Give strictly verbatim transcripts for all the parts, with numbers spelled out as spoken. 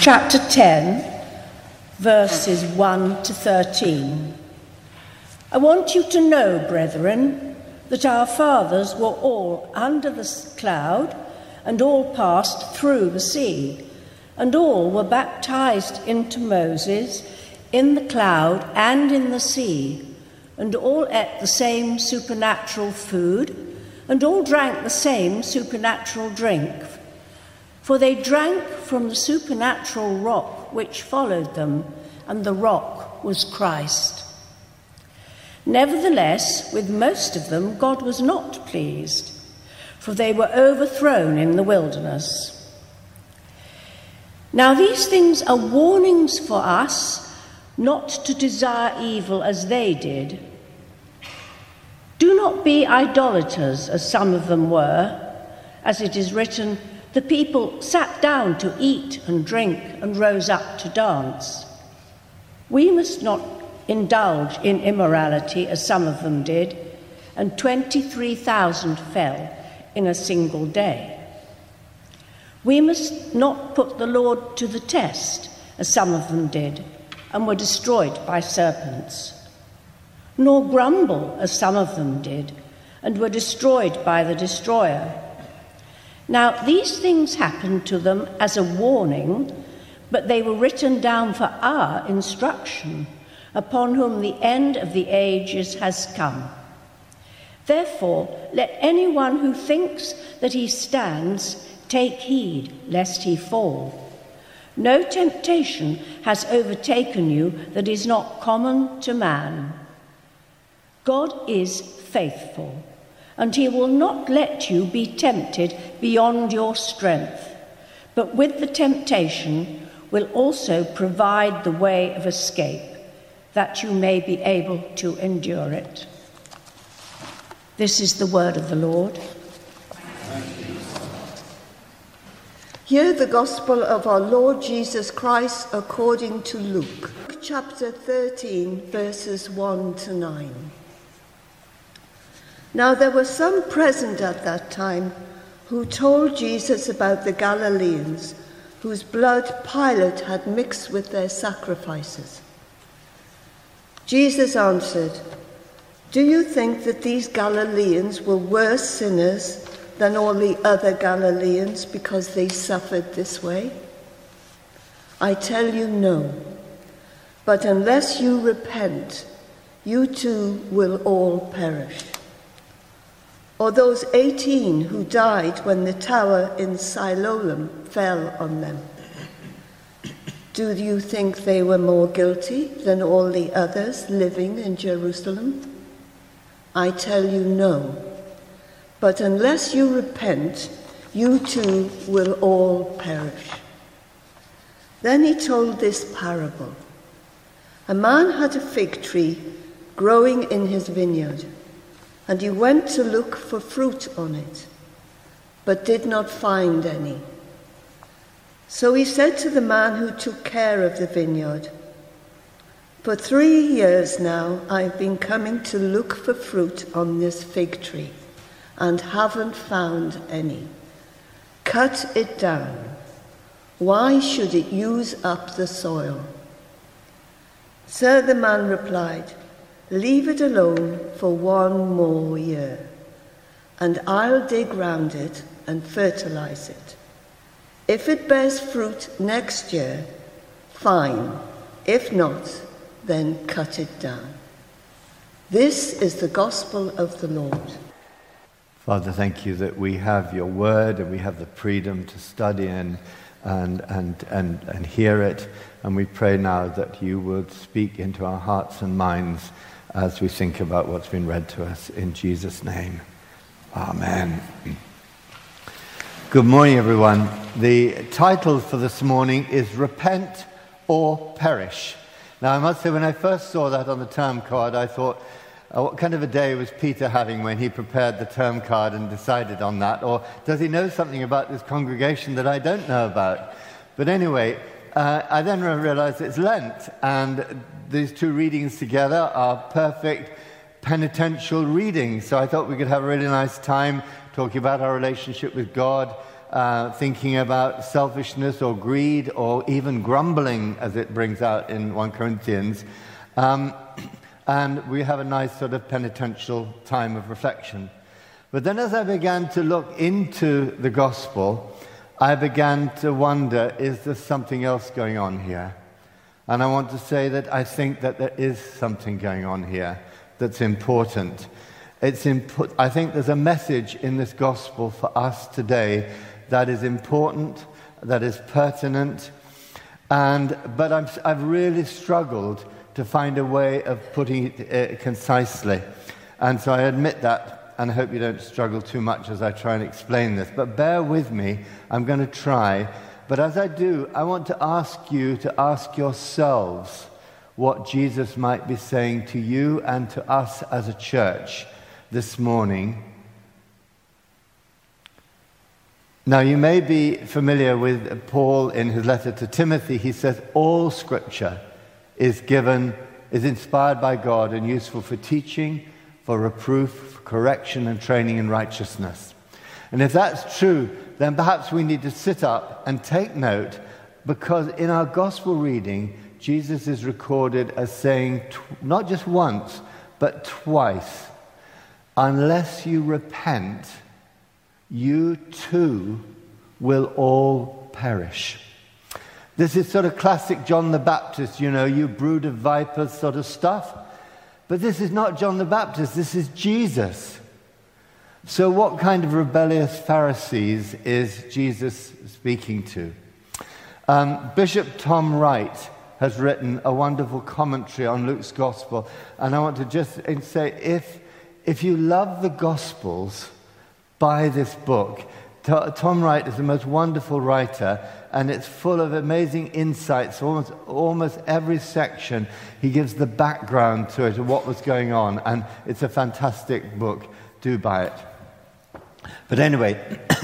chapter ten, verses one to thirteen. I want you to know, brethren, that our fathers were all under the cloud, and all passed through the sea, and all were baptized into Moses in the cloud and in the sea, and all ate the same supernatural food, and all drank the same supernatural drink. For they drank from the supernatural rock which followed them, and the rock was Christ. Nevertheless, with most of them God was not pleased, for they were overthrown in the wilderness. Now these things are warnings for us not to desire evil as they did. Do not be idolaters, as some of them were. As it is written, the people sat down to eat and drink and rose up to dance. We must not indulge in immorality, as some of them did, and twenty-three thousand fell in a single day. We must not put the Lord to the test, as some of them did, and were destroyed by serpents. Nor grumble, as some of them did, and were destroyed by the destroyer. Now these things happened to them as a warning, but they were written down for our instruction, upon whom the end of the ages has come. Therefore, let anyone who thinks that he stands take heed lest he fall. No temptation has overtaken you that is not common to man. God is faithful, and he will not let you be tempted beyond your strength, but with the temptation will also provide the way of escape, that you may be able to endure it. This is the word of the Lord. Hear the gospel of our Lord Jesus Christ according to Luke, chapter thirteen, verses one to nine. Now there were some present at that time who told Jesus about the Galileans, whose blood Pilate had mixed with their sacrifices. Jesus answered, "Do you think that these Galileans were worse sinners than all the other Galileans because they suffered this way? I tell you, no. But unless you repent, you too will all perish. Or those eighteen who died when the tower in Siloam fell on them. Do you think they were more guilty than all the others living in Jerusalem? I tell you, no. But unless you repent, you too will all perish." Then he told this parable. A man had a fig tree growing in his vineyard, and he went to look for fruit on it, but did not find any. So he said to the man who took care of the vineyard, "For three years now I've been coming to look for fruit on this fig tree, and haven't found any. Cut it down. Why should it use up the soil?" Sir, the man replied, "Leave it alone for one more year, and I'll dig round it and fertilize it. If it bears fruit next year, fine. If not, then cut it down." This is the gospel of the Lord. Father, thank you that we have your word and we have the freedom to study and, and, and, and, and hear it. And we pray now that you would speak into our hearts and minds as we think about what's been read to us. In Jesus' name, amen. Good morning, everyone. The title for this morning is Repent or Perish. Now, I must say, when I first saw that on the term card, I thought, oh, what kind of a day was Peter having when he prepared the term card and decided on that? Or does he know something about this congregation that I don't know about? But anyway, uh, I then realized it's Lent, and these two readings together are perfect penitential readings. So I thought we could have a really nice time talking about our relationship with God uh, thinking about selfishness or greed or even grumbling, as it brings out in First Corinthians. Um, and we have a nice sort of penitential time of reflection. But then as I began to look into the gospel, I began to wonder, is there something else going on here? And I want to say that I think that there is something going on here that's important. It's impo- I think there's a message in this gospel for us today that is important, that is pertinent, and but I'm, I've really struggled to find a way of putting it uh, concisely. And so I admit that, and I hope you don't struggle too much as I try and explain this. But bear with me, I'm going to try. But as I do, I want to ask you to ask yourselves what Jesus might be saying to you and to us as a church this morning. Now, you may be familiar with Paul in his letter to Timothy. He says, all Scripture is given, is inspired by God and useful for teaching, for reproof, for correction and training in righteousness. And if that's true, then perhaps we need to sit up and take note, because in our gospel reading, Jesus is recorded as saying, tw- not just once, but twice, unless you repent, you too will all perish. This is sort of classic John the Baptist, you know, you brood of vipers sort of stuff. But this is not John the Baptist, this is Jesus. So what kind of rebellious Pharisees is Jesus speaking to? Um, Bishop Tom Wright has written a wonderful commentary on Luke's Gospel, and I want to just say, if, if you love the Gospels, buy this book. Tom Wright is the most wonderful writer, and it's full of amazing insights. Almost, almost every section, he gives the background to it, of what was going on, and it's a fantastic book. Do buy it. But anyway,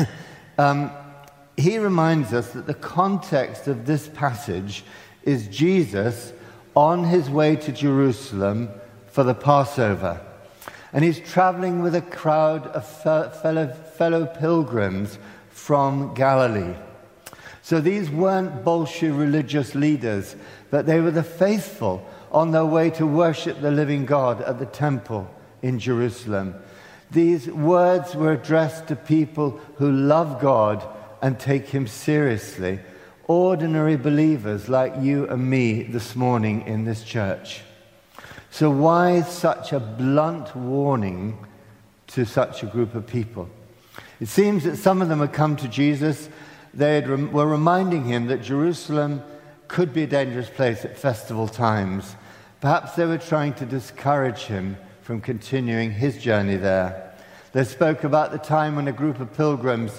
um, he reminds us that the context of this passage is Jesus on his way to Jerusalem for the Passover. And he's traveling with a crowd of fellow, fellow pilgrims from Galilee. So these weren't Bolshevik religious leaders, but they were the faithful on their way to worship the living God at the temple in Jerusalem. These words were addressed to people who love God and take him seriously. Ordinary believers like you and me this morning in this church. So why such a blunt warning to such a group of people? It seems that some of them had come to Jesus. They had rem- were reminding him that Jerusalem could be a dangerous place at festival times. Perhaps they were trying to discourage him from continuing his journey there. They spoke about the time when a group of pilgrims,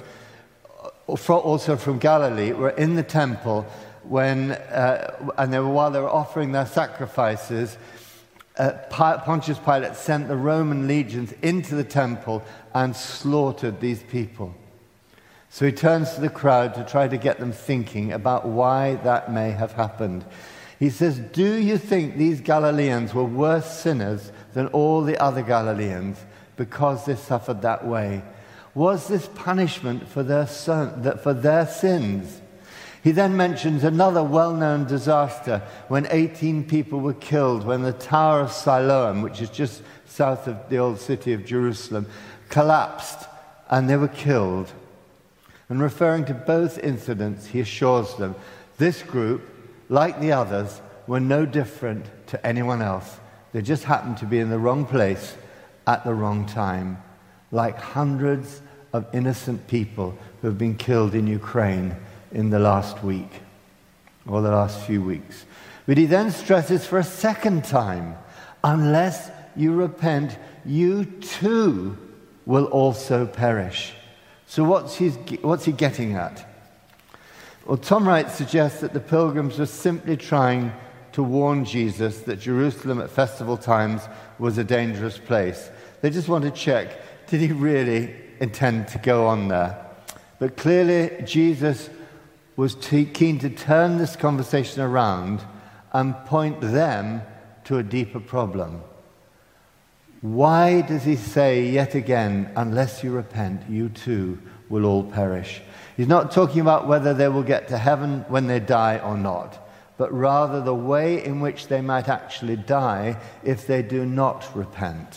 also from Galilee, were in the temple when, uh, and they were, while they were offering their sacrifices, Uh, Pontius Pilate sent the Roman legions into the temple and slaughtered these people. So he turns to the crowd to try to get them thinking about why that may have happened. He says, do you think these Galileans were worse sinners than all the other Galileans because they suffered that way? Was this punishment for their, son, for their sins? He then mentions another well-known disaster when eighteen people were killed when the Tower of Siloam, which is just south of the old city of Jerusalem, collapsed and they were killed. And referring to both incidents, he assures them this group, like the others, were no different to anyone else. They just happened to be in the wrong place at the wrong time, like hundreds of innocent people who have been killed in Ukraine in the last week, or the last few weeks. But he then stresses for a second time, unless you repent, you too will also perish. So what's, his, what's he getting at? Well, Tom Wright suggests that the pilgrims were simply trying to warn Jesus that Jerusalem at festival times was a dangerous place. They just want to check, did he really intend to go on there? But clearly Jesus was too keen to turn this conversation around and point them to a deeper problem. Why does he say yet again, unless you repent, you too will all perish. He's not talking about whether they will get to heaven when they die or not, but rather the way in which they might actually die if they do not repent.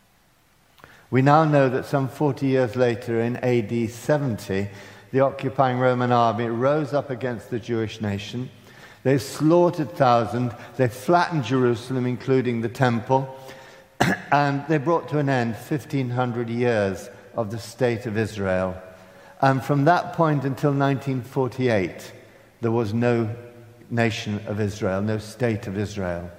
We now know that some forty years later, in A D seventy, the occupying Roman army rose up against the Jewish nation. They slaughtered thousands, they flattened Jerusalem, including the temple, and they brought to an end fifteen hundred years of the state of Israel. And from that point until nineteen forty-eight, there was no nation of Israel, no state of Israel.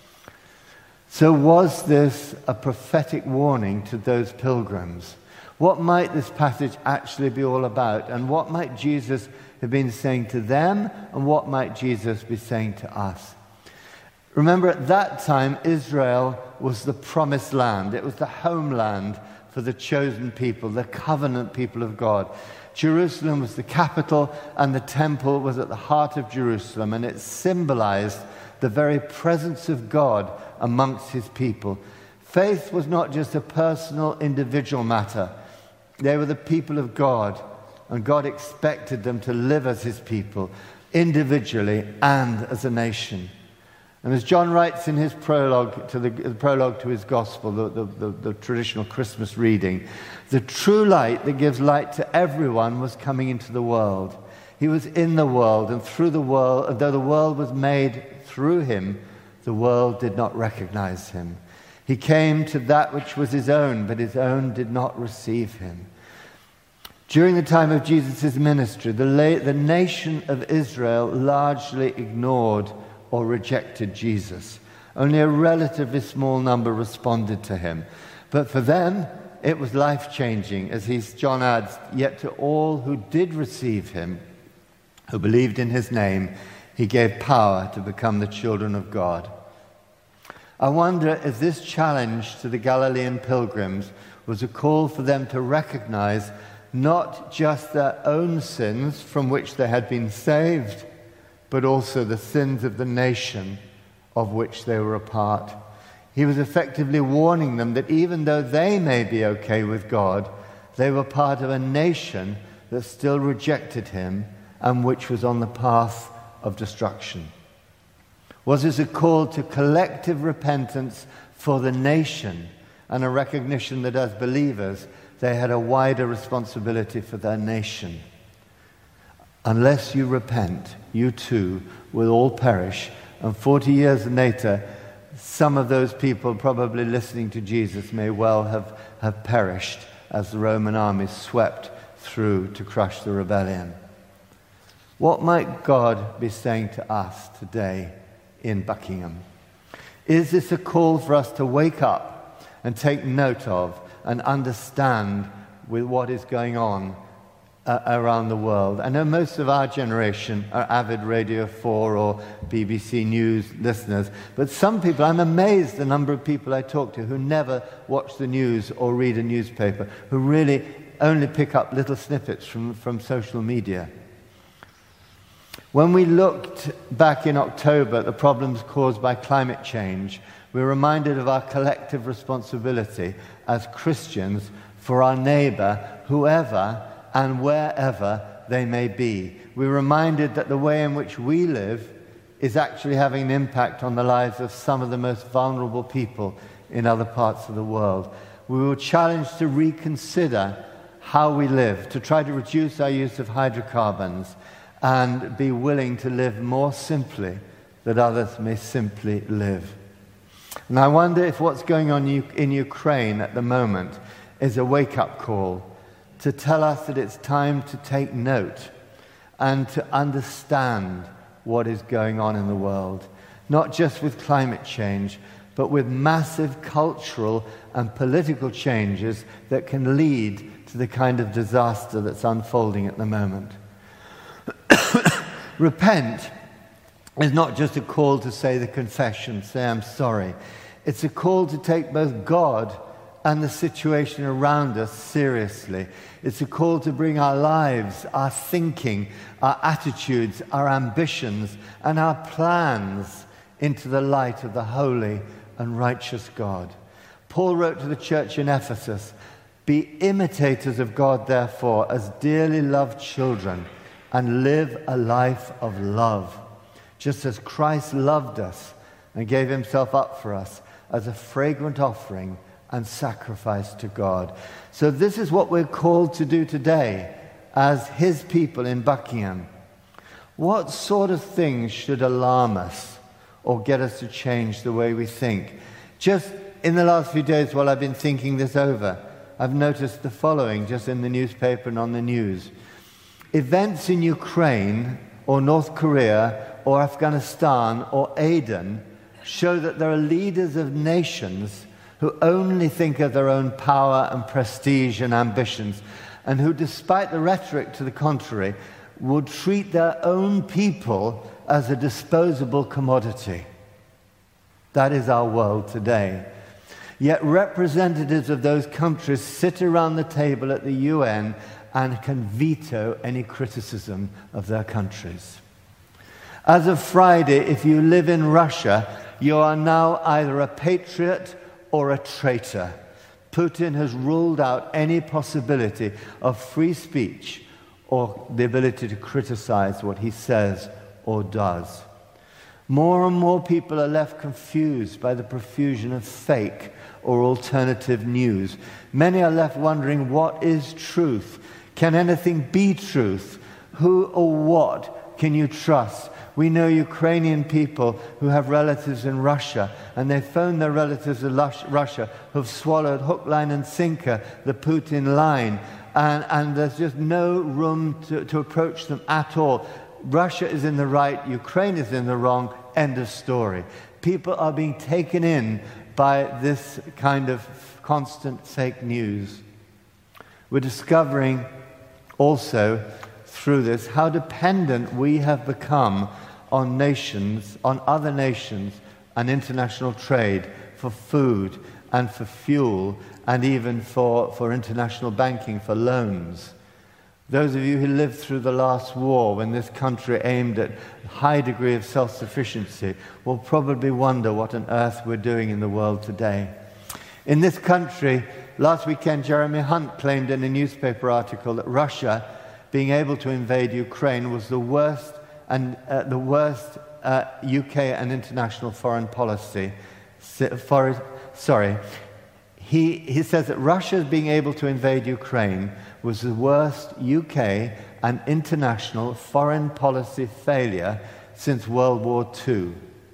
So was this a prophetic warning to those pilgrims? What might this passage actually be all about? And what might Jesus have been saying to them? And what might Jesus be saying to us? Remember, at that time, Israel was the promised land. It was the homeland for the chosen people, the covenant people of God. Jerusalem was the capital, and the temple was at the heart of Jerusalem, and it symbolized the very presence of God amongst his people. Faith was not just a personal, individual matter. They were the people of God, and God expected them to live as his people, individually and as a nation. And as John writes in his prologue to the, the prologue to his gospel, the, the, the, the traditional Christmas reading, the true light that gives light to everyone was coming into the world. He was in the world, and through the world, and though the world was made through him, the world did not recognize him. He came to that which was his own, but his own did not receive him. During the time of Jesus' ministry, the, la- the nation of Israel largely ignored or rejected Jesus. Only a relatively small number responded to him. But for them, it was life-changing, as he, John adds, yet to all who did receive him, who believed in his name, he gave power to become the children of God. I wonder if this challenge to the Galilean pilgrims was a call for them to recognize not just their own sins from which they had been saved, but also the sins of the nation of which they were a part. He was effectively warning them that even though they may be okay with God, they were part of a nation that still rejected him and which was on the path of destruction. Was this a call to collective repentance for the nation and a recognition that as believers they had a wider responsibility for their nation? Unless you repent, you too will all perish. And forty years later, some of those people probably listening to Jesus may well have, have perished as the Roman army swept through to crush the rebellion. What might God be saying to us today in Buckingham? Is this a call for us to wake up and take note of and understand with what is going on Uh, around the world? I know most of our generation are avid Radio four or B B C News listeners, but some people, I'm amazed the number of people I talk to who never watch the news or read a newspaper, who really only pick up little snippets from, from social media. When we looked back in October at the problems caused by climate change, we were reminded of our collective responsibility as Christians for our neighbor, whoever and wherever they may be. We're reminded that the way in which we live is actually having an impact on the lives of some of the most vulnerable people in other parts of the world. We were challenged to reconsider how we live, to try to reduce our use of hydrocarbons and be willing to live more simply that others may simply live. And I wonder if what's going on in Ukraine at the moment is a wake-up call to tell us that it's time to take note and to understand what is going on in the world, not just with climate change, but with massive cultural and political changes that can lead to the kind of disaster that's unfolding at the moment. Repent is not just a call to say the confession, say I'm sorry. It's a call to take both God and the situation around us seriously. It's a call to bring our lives, our thinking, our attitudes, our ambitions, and our plans into the light of the holy and righteous God. Paul wrote to the church in Ephesus, Be imitators of God, therefore, as dearly loved children, and live a life of love, just as Christ loved us and gave himself up for us as a fragrant offering and sacrifice to God. So this is what we're called to do today as his people in Buckingham. What sort of things should alarm us or get us to change the way we think? Just in the last few days while I've been thinking this over, I've noticed the following just in the newspaper and on the news. Events in Ukraine or North Korea or Afghanistan or Aden show that there are leaders of nations who only think of their own power and prestige and ambitions, and who, despite the rhetoric to the contrary, would treat their own people as a disposable commodity. That is our world today. Yet representatives of those countries sit around the table at the U N and can veto any criticism of their countries. As of Friday, if you live in Russia, you are now either a patriot or a traitor. Putin has ruled out any possibility of free speech or the ability to criticize what he says or does. More and more people are left confused by the profusion of fake or alternative news. Many are left wondering, what is truth? Can anything be truth? Who or what can you trust? We know Ukrainian people who have relatives in Russia, and they phone their relatives in Russia who've swallowed hook, line, and sinker the Putin line, and, and there's just no room to, to approach them at all. Russia is in the right, Ukraine is in the wrong, end of story. People are being taken in by this kind of constant fake news. We're discovering also through this how dependent we have become on nations, on other nations, and international trade for food and for fuel and even for, for international banking, for loans. Those of you who lived through the last war, when this country aimed at a high degree of self-sufficiency, will probably wonder what on earth we're doing in the world today. In this country, last weekend, Jeremy Hunt claimed in a newspaper article that Russia, being able to invade Ukraine, was the worst and uh, the worst uh, U K and international foreign policy. For, sorry, he he says that Russia being able to invade Ukraine was the worst U K and international foreign policy failure since World War Two.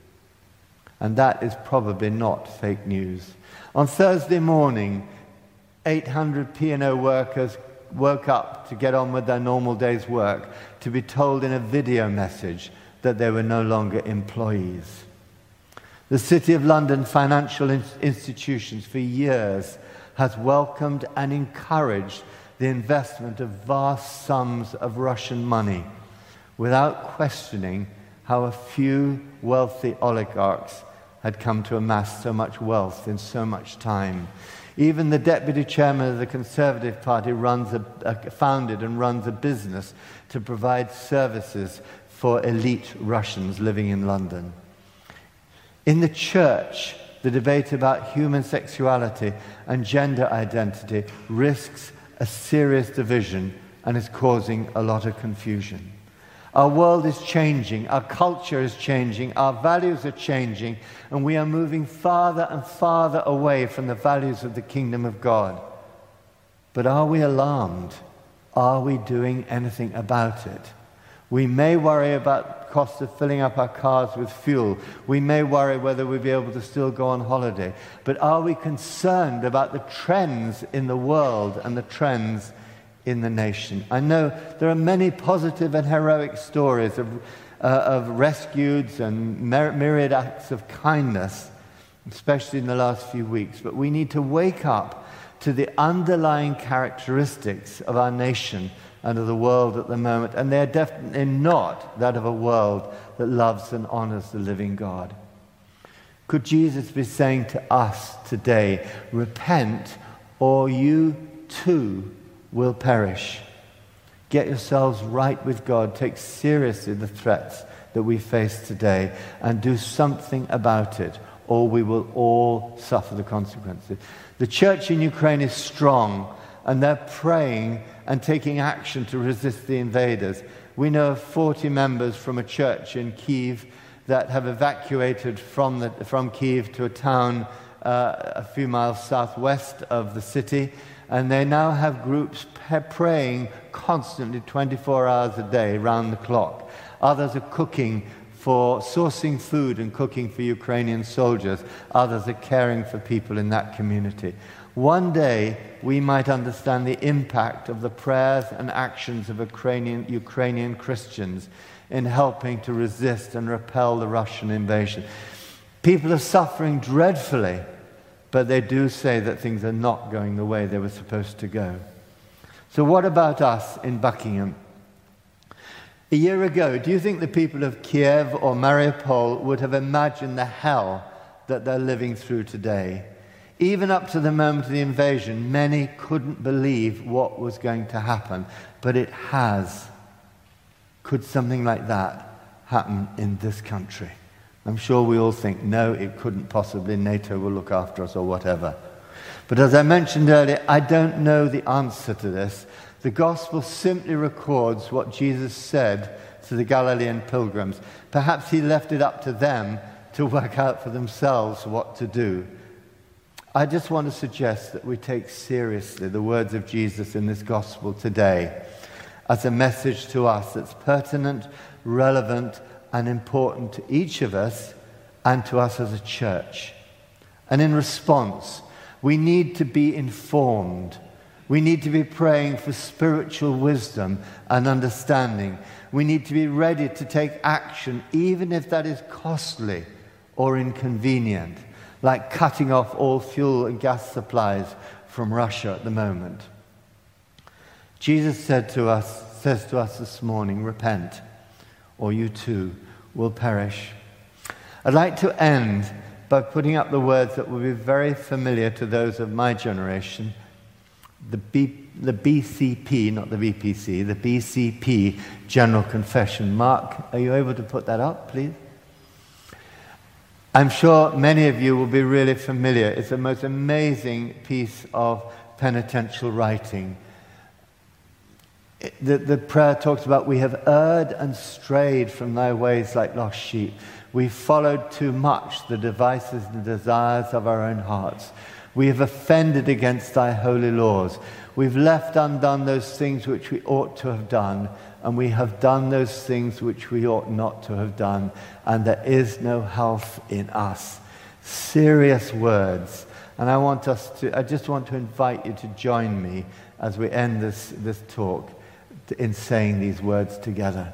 And that is probably not fake news. On Thursday morning, eight hundred P and O workers woke up to get on with their normal day's work to be told in a video message that they were no longer employees. The City of London financial in- institutions for years has welcomed and encouraged the investment of vast sums of Russian money without questioning how a few wealthy oligarchs had come to amass so much wealth in so much time. Even the deputy chairman of the Conservative Party runs a, a, founded and runs a business to provide services for elite Russians living in London. In the church, the debate about human sexuality and gender identity risks a serious division and is causing a lot of confusion. Our world is changing, our culture is changing, our values are changing, and we are moving farther and farther away from the values of the kingdom of God. But are we alarmed? Are we doing anything about it? We may worry about the cost of filling up our cars with fuel. We may worry whether we'll be able to still go on holiday. But are we concerned about the trends in the world and the trends in the nation? I know there are many positive and heroic stories of, uh, of rescues and myr- myriad acts of kindness, especially in the last few weeks. But we need to wake up to the underlying characteristics of our nation and of the world at the moment, and they're definitely not that of a world that loves and honors the living God. Could Jesus be saying to us today, repent, or you too will perish? Get yourselves right with God. Take seriously the threats that we face today and do something about it, or we will all suffer the consequences. The church in Ukraine is strong, and they're praying and taking action to resist the invaders. We know of forty members from a church in Kyiv that have evacuated from, the, from Kyiv to a town uh, a few miles southwest of the city, and they now have groups praying constantly twenty-four hours a day, round the clock. Others are cooking for sourcing food and cooking for Ukrainian soldiers. Others are caring for people in that community. One day, we might understand the impact of the prayers and actions of Ukrainian, Ukrainian Christians in helping to resist and repel the Russian invasion. People are suffering dreadfully, but they do say that things are not going the way they were supposed to go. So what about us in Buckingham? A year ago, do you think the people of Kiev or Mariupol would have imagined the hell that they're living through today? Even up to the moment of the invasion, many couldn't believe what was going to happen, but it has. Could something like that happen in this country? I'm sure we all think, no, it couldn't possibly. NATO will look after us or whatever. But as I mentioned earlier, I don't know the answer to this. The gospel simply records what Jesus said to the Galilean pilgrims. Perhaps he left it up to them to work out for themselves what to do. I just want to suggest that we take seriously the words of Jesus in this gospel today as a message to us that's pertinent, relevant, and important to each of us and to us as a church. And in response, we need to be informed. We need to be praying for spiritual wisdom and understanding. We need to be ready to take action, even if that is costly or inconvenient, like cutting off all fuel and gas supplies from Russia at the moment. Jesus said to us, says to us this morning, repent, or you too will perish. I'd like to end by putting up the words that will be very familiar to those of my generation. The, B, the B C P, not the B P C, the B C P General Confession. Mark, are you able to put that up, please? I'm sure many of you will be really familiar. It's the most amazing piece of penitential writing. It, the, the prayer talks about, we have erred and strayed from thy ways like lost sheep. We followed too much the devices and desires of our own hearts. We have offended against thy holy laws. We've left undone those things which we ought to have done, and we have done those things which we ought not to have done, and there is no health in us. Serious words. And I want us to, I just want to invite you to join me as we end this, this talk in saying these words together.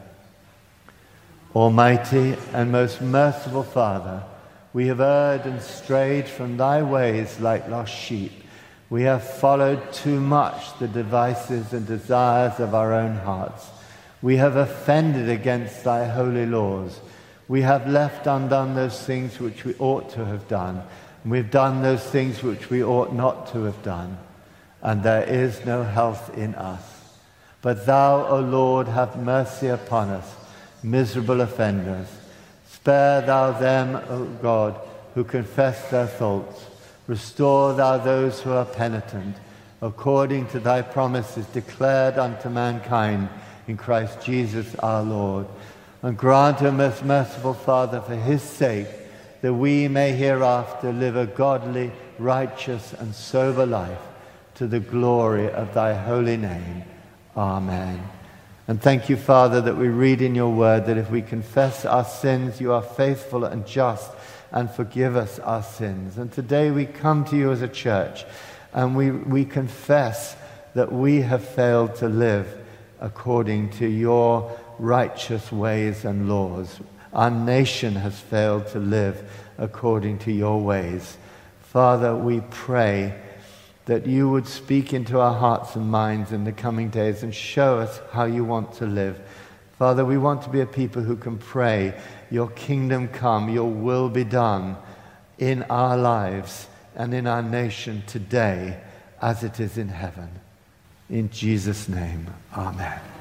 Almighty and most merciful Father, we have erred and strayed from thy ways like lost sheep. We have followed too much the devices and desires of our own hearts. We have offended against thy holy laws. We have left undone those things which we ought to have done. And we've done those things which we ought not to have done. And there is no health in us. But thou, O Lord, have mercy upon us, miserable offenders. Spare thou them, O God, who confess their faults. Restore thou those who are penitent, according to thy promises declared unto mankind in Christ Jesus our Lord. And grant, O most merciful Father, for his sake, that we may hereafter live a godly, righteous, and sober life to the glory of thy holy name. Amen. And thank you, Father, that we read in your word that if we confess our sins, you are faithful and just and forgive us our sins. And today we come to you as a church and we, we confess that we have failed to live according to your righteous ways and laws. Our nation has failed to live according to your ways. Father, we pray that you would speak into our hearts and minds in the coming days and show us how you want to live. Father, we want to be a people who can pray, your kingdom come, your will be done in our lives and in our nation today as it is in heaven. In Jesus' name, amen.